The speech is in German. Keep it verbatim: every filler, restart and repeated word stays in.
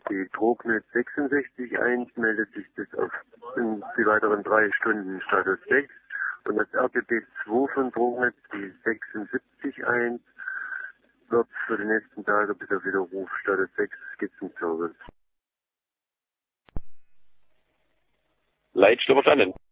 Die Drognetz sechsundsechzig eins meldet sich bis auf in die weiteren drei Stunden Status sechs. Und das R T P zwei von Drognetz, die sechsundsiebzig eins, wird für die nächsten Tage bis auf Widerruf Status sechs Skizzenservice. Leitstelle verstanden.